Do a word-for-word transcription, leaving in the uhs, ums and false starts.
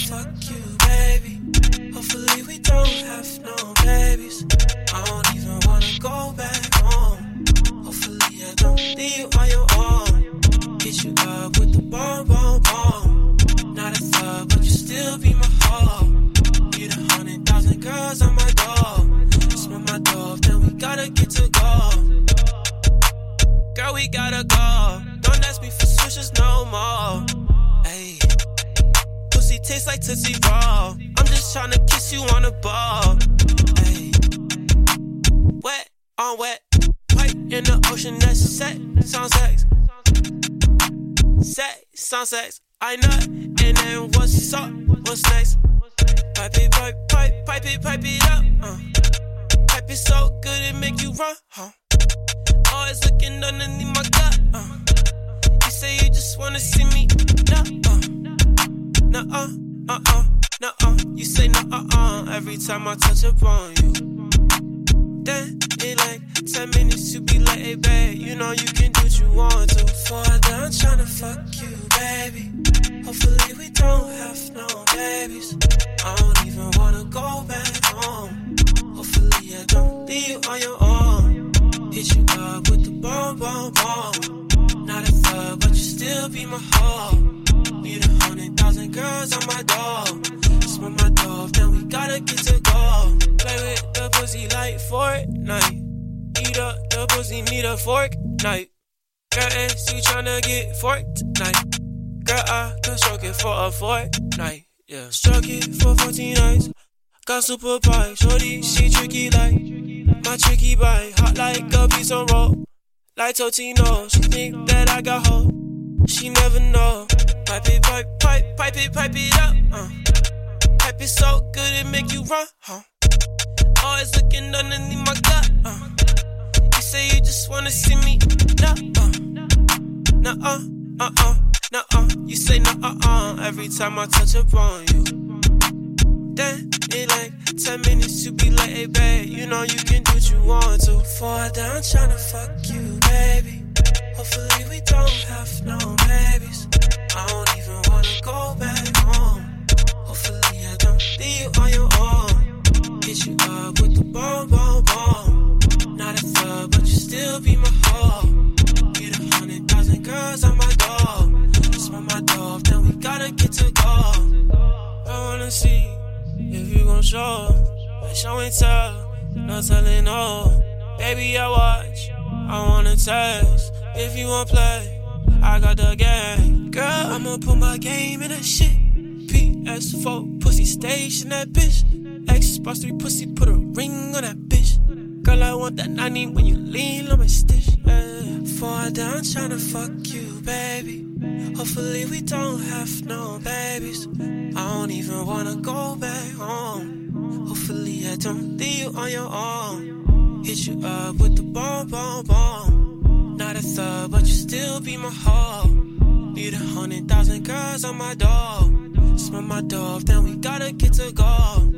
fuck you, baby. Hopefully we don't have no babies. I don't even wanna go back home. Hopefully I don't leave you on your own. Hit you up with the bomb, bomb, bomb. Not a thug, but you still be my hoe. You the hundred thousand girls on my door. Smell my door, then we gotta get to go. Girl, we gotta go. Don't ask me for switches no more. Ayy. Pussy tastes like Tootsie Roll. I'm just tryna kiss you on the ball. Ayy. Wet on wet. Pipe in the ocean, that's sex. Sound sex. Sex, sound sex. I nut. And then what's up? What's next? Pipe it, pipe, pipe, pipe it, pipe it up. Uh. Pipe it so good it make you run, huh? Always looking underneath my gut, uh. You say you just wanna see me, nah, uh. Nah, uh, uh, uh, nah, uh. You say nah, uh, uh, every time I touch upon you. Then, it like ten minutes to be like, hey, babe, you know you can do what you want to. Before I done tryna fuck you, baby. Hopefully we don't have no babies. I don't even wanna go back home. Hopefully I don't leave you on your own. Hit you up with the bomb, bomb, bomb. Not a thug, but you still be my hoe. Need a hundred thousand girls on my door. Smell my door, then we gotta get to go. Play with the pussy like Fortnite. Eat up the pussy, need a fork, night. Girl, is you tryna get forked tonight? Girl, I could stroke it for a fortnight, yeah. Stroke it for fourteen nights. Got super pie, shorty, she tricky like my tricky bite. Hot like a piece of roll, like Totino. She think that I got hope, she never know. Pipe it, pipe, pipe, pipe it, pipe it up, uh. Pipe it so good it make you run, huh? Always looking underneath my gut, uh. You say you just wanna see me, nah, uh. Nah, uh, uh, uh, nah, uh. You say nah, uh, uh, every time I touch upon you. Then, it like ten minutes to be like, hey, babe, you know you can do what you want to. Before I done tryna fuck you, baby. Hopefully we don't have no babies. I don't even wanna go back home. Hopefully I don't leave you on your own. Hit you up with the bomb, bomb, bomb. Not a thug, but you still be my hoe. Need a hundred thousand girls on my door. Smell my door, then we gotta get to go. I wanna see if you gon' show, but show and tell, no telling no. Baby, I watch, I wanna test. If you wanna play, I got the game. Girl, I'ma put my game in that shit. P S four, pussy station that bitch. Xbox three pussy, put a ring on that bitch. Girl, I want that ninety when you lean on my stitch. Yeah. Before I done tryna fuck you, baby. Hopefully we don't have no babies. I don't even wanna go back home. Hopefully I don't leave you on your own. Hit you up with the bomb, bomb, bomb. Not a thug, but you still be my hoe. Need a hundred thousand girls on my door. Smell my door, then we gotta get to go.